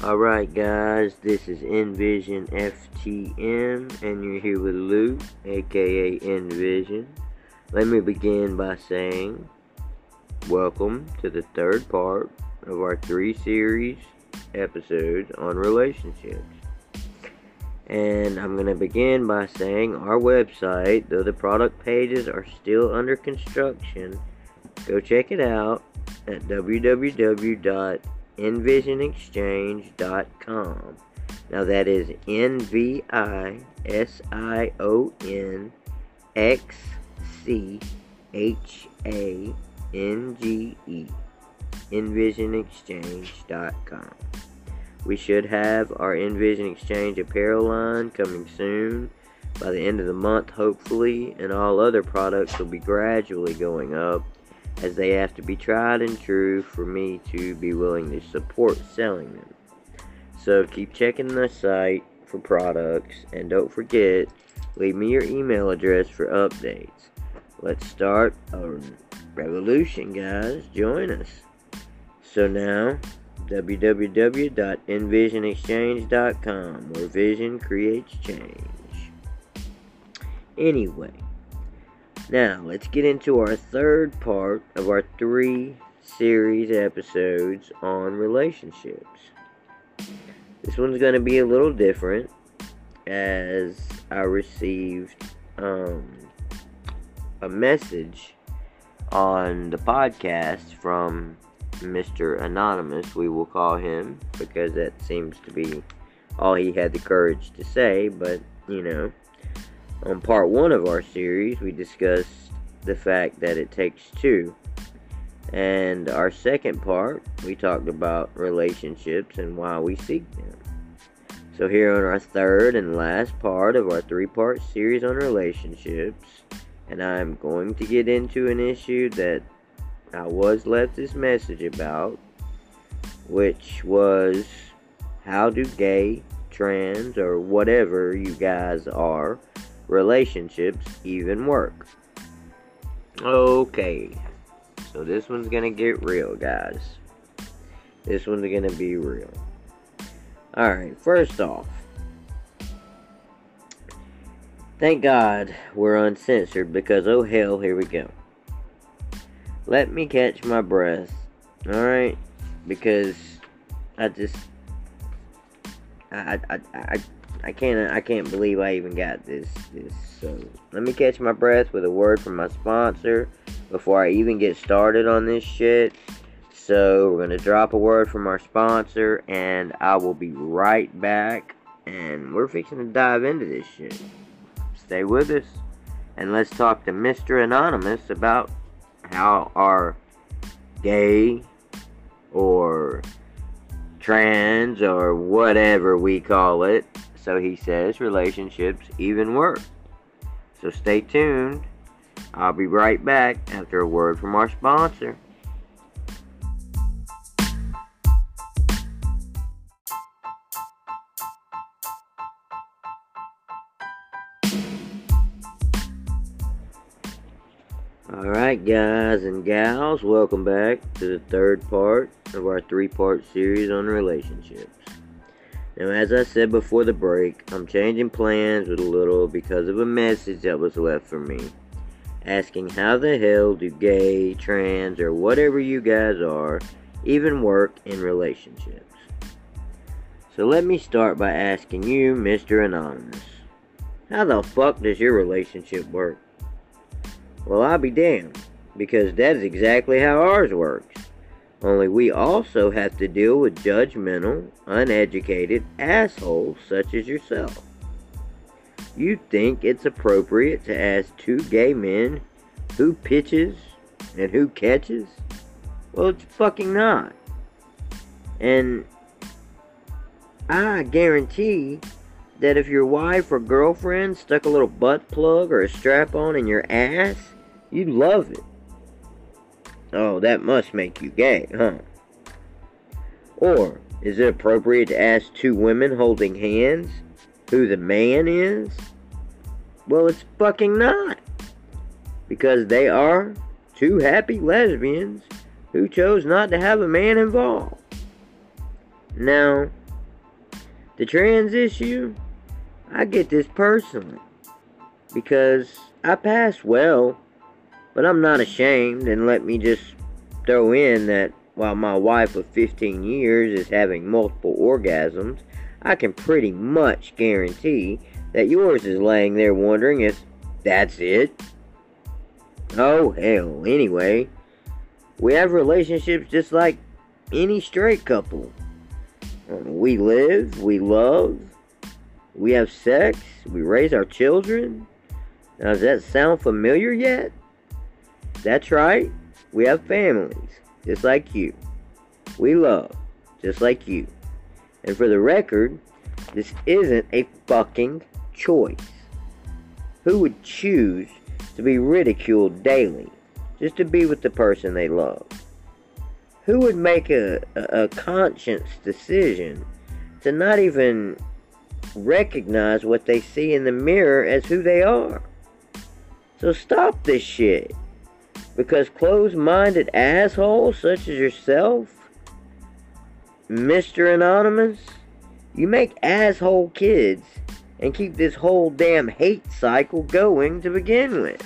Alright guys, this is Envision FTM and you're here with Luke, aka Envision. Let me begin by saying welcome to the third part of our 3 series episodes on relationships. And I'm going to begin by saying our website, though the product pages are still under construction, go check it out at www.envisionexchange.com. Now that is NVISIONXCHANGE, envisionexchange.com. We should have our Envision Exchange apparel line coming soon, by the end of the month hopefully, and all other products will be gradually going up, as they have to be tried and true for me to be willing to support selling them. So keep checking the site for products, and don't forget, leave me your email address for updates. Let's start a revolution, guys. Join us. So now, www.envisionexchange.com, where vision creates change. Anyway, now let's get into our third part of our 3 series episodes on relationships. This one's going to be a little different, as I received a message on the podcast from Mr. Anonymous, we will call him, because that seems to be all he had the courage to say. But, on part 1 of our series, we discussed the fact that it takes 2. And our second part, we talked about relationships and why we seek them. So here on our third and last part of our 3-part series on relationships, and I'm going to get into an issue that I was left this message about, which was, how do gay, trans, or whatever you guys are, relationships even work? Okay, so this one's gonna get real, guys. This one's gonna be real. Alright, first off, thank God we're uncensored, because oh hell, here we go. Let me catch my breath, alright? Because I can't believe I even got this. So let me catch my breath with a word from my sponsor before I even get started on this shit. So we're gonna drop a word from our sponsor, and I will be right back. And we're fixing to dive into this shit. Stay with us, and let's talk to Mr. Anonymous about how our gay or trans or whatever we call it, so he says, relationships even work. So stay tuned. I'll be right back after a word from our sponsor. Alright guys and gals, welcome back to the third part of our 3-part series on relationships. Now, as I said before the break, I'm changing plans with a little because of a message that was left for me, asking how the hell do gay, trans, or whatever you guys are even work in relationships. So let me start by asking you, Mr. Anonymous, how the fuck does your relationship work? Well, I'll be damned, because that is exactly how ours works. Only we also have to deal with judgmental, uneducated assholes such as yourself. You think it's appropriate to ask 2 gay men who pitches and who catches? Well, it's fucking not. And I guarantee that if your wife or girlfriend stuck a little butt plug or a strap-on in your ass, you'd love it. Oh, that must make you gay, huh? Or, is it appropriate to ask 2 women holding hands who the man is? Well, it's fucking not. Because they are 2 happy lesbians who chose not to have a man involved. Now, The trans issue, I get this personally. Because I passed well, but I'm not ashamed, and let me just throw in that while my wife of 15 years is having multiple orgasms, I can pretty much guarantee that yours is laying there wondering if that's it. Oh, hell, anyway, we have relationships just like any straight couple. We live, we love, we have sex, we raise our children. Now, does that sound familiar yet? That's right, we have families, just like you. We love, just like you. And for the record, this isn't a fucking choice. Who would choose to be ridiculed daily just to be with the person they love? Who would make a conscious decision to not even recognize what they see in the mirror as who they are? So stop this shit. Because closed-minded assholes such as yourself, Mr. Anonymous, you make asshole kids and keep this whole damn hate cycle going to begin with.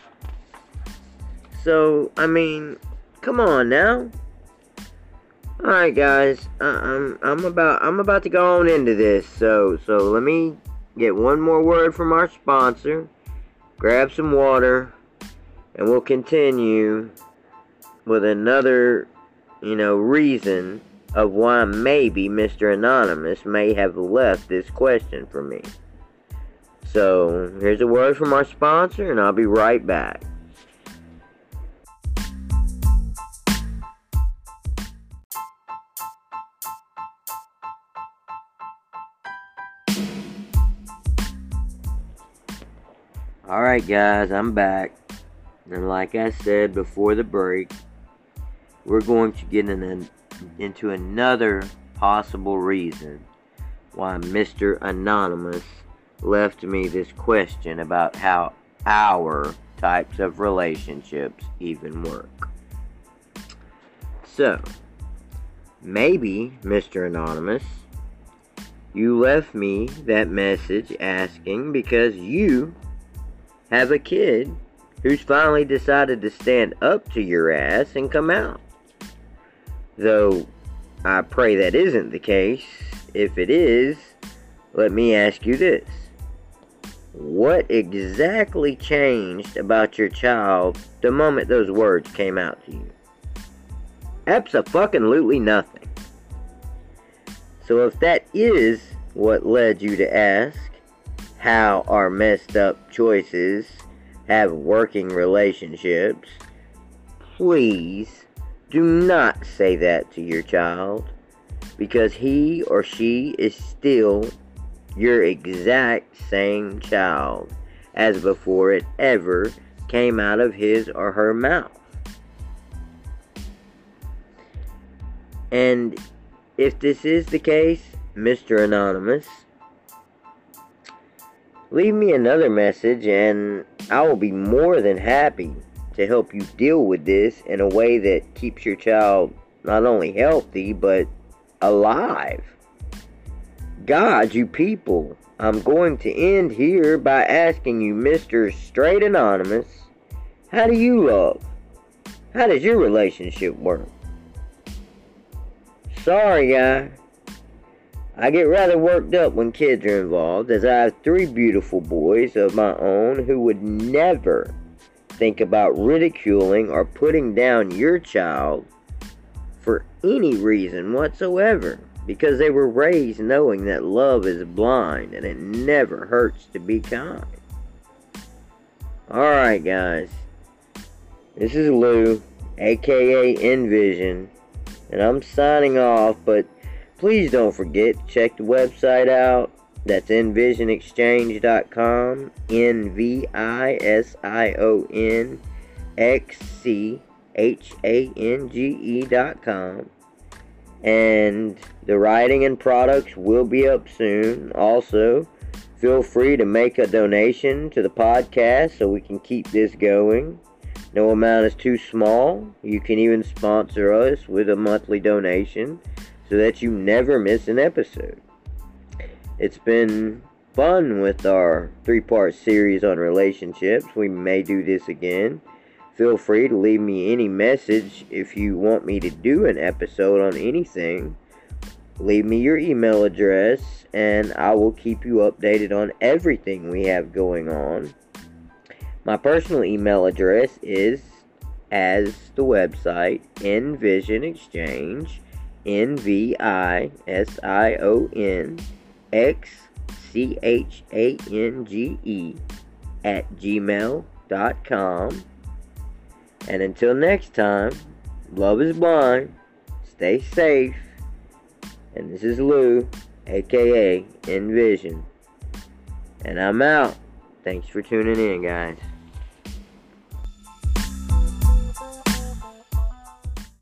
So, I mean, come on now. Alright guys, I'm about to go on into this, so let me get one more word from our sponsor, grab some water, and we'll continue with another, reason of why maybe Mr. Anonymous may have left this question for me. So, here's a word from our sponsor, and I'll be right back. Alright guys, I'm back. And like I said before the break, we're going to get into another possible reason why Mr. Anonymous left me this question about how our types of relationships even work. So, maybe, Mr. Anonymous, you left me that message asking because you have a kid who's finally decided to stand up to your ass and come out. Though, I pray that isn't the case. If it is, let me ask you this. What exactly changed about your child the moment those words came out to you? Abso-fucking-lutely nothing. So if that is what led you to ask how our messed up choices have working relationships, please do not say that to your child, because he or she is still your exact same child as before it ever came out of his or her mouth. And if this is the case, Mr. Anonymous, leave me another message and I will be more than happy to help you deal with this in a way that keeps your child not only healthy, but alive. God, you people, I'm going to end here by asking you, Mr. Straight Anonymous, how do you love? How does your relationship work? Sorry, guy. I get rather worked up when kids are involved, as I have 3 beautiful boys of my own who would never think about ridiculing or putting down your child for any reason whatsoever, because they were raised knowing that love is blind and it never hurts to be kind. Alright guys, this is Lou, aka Envision, and I'm signing off, but please don't forget to check the website out. That's envisionexchange.com, envisionxchange.com. And the writing and products will be up soon. Also, feel free to make a donation to the podcast so we can keep this going. No amount is too small. You can even sponsor us with a monthly donation so that you never miss an episode. It's been fun with our 3-part series on relationships. We may do this again. Feel free to leave me any message if you want me to do an episode on anything. Leave me your email address and I will keep you updated on everything we have going on. My personal email address is, as the website, Envision Exchange, NVISIONXCHANGE @gmail.com. And until next time, love is blind, stay safe, and this is Lou, aka Envision, and I'm out. Thanks for tuning in, guys.